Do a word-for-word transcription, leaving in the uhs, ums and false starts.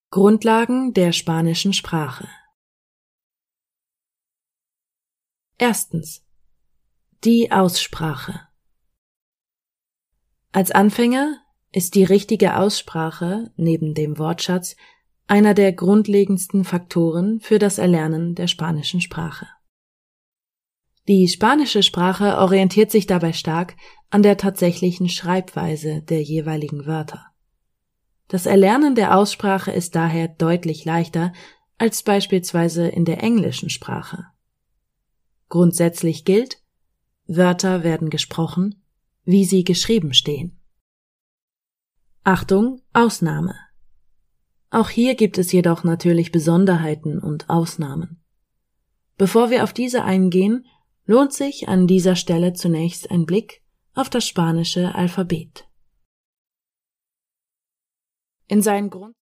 Grundlagen der spanischen Sprache. Erstens. Die Aussprache. Als Anfänger ist die richtige Aussprache neben dem Wortschatz einer der grundlegendsten Faktoren für das Erlernen der spanischen Sprache. Die spanische Sprache orientiert sich dabei stark an der tatsächlichen Schreibweise der jeweiligen Wörter. Das Erlernen der Aussprache ist daher deutlich leichter als beispielsweise in der englischen Sprache. Grundsätzlich gilt, Wörter werden gesprochen, wie sie geschrieben stehen. Achtung, Ausnahme. Auch hier gibt es jedoch natürlich Besonderheiten und Ausnahmen. Bevor wir auf diese eingehen, lohnt sich an dieser Stelle zunächst ein Blick auf das spanische Alphabet. In seinen Grund